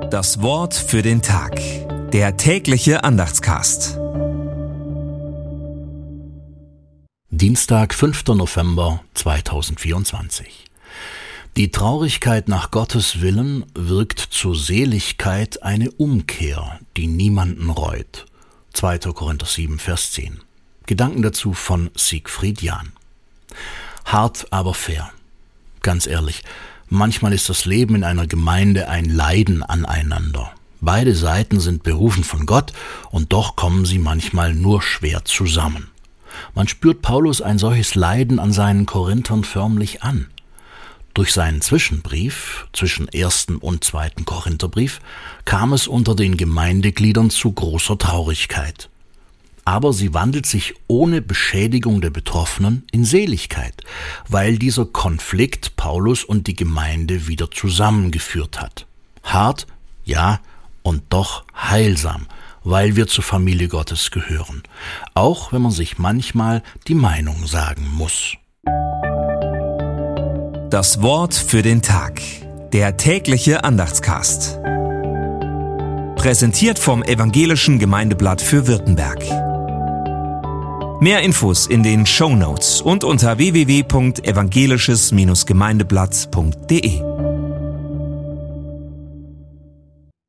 Das Wort für den Tag. Der tägliche Andachtscast. Dienstag, 5. November 2024. Die Traurigkeit nach Gottes Willen wirkt zur Seligkeit eine Umkehr, die niemanden reut. 2. Korinther 7, Vers 10. Gedanken dazu von Siegfried Jahn. Hart, aber fair. Ganz ehrlich, manchmal ist das Leben in einer Gemeinde ein Leiden aneinander. Beide Seiten sind berufen von Gott und doch kommen sie manchmal nur schwer zusammen. Man spürt Paulus ein solches Leiden an seinen Korinthern förmlich an. Durch seinen Zwischenbrief, zwischen 1. und 2. Korintherbrief, kam es unter den Gemeindegliedern zu großer Traurigkeit. Aber sie wandelt sich ohne Beschädigung der Betroffenen in Seligkeit, weil dieser Konflikt Paulus und die Gemeinde wieder zusammengeführt hat. Hart, ja, und doch heilsam, weil wir zur Familie Gottes gehören, auch wenn man sich manchmal die Meinung sagen muss. Das Wort für den Tag. Der tägliche Andachtscast. Präsentiert vom Evangelischen Gemeindeblatt für Württemberg. Mehr Infos in den Shownotes und unter www.evangelisches-gemeindeblatt.de.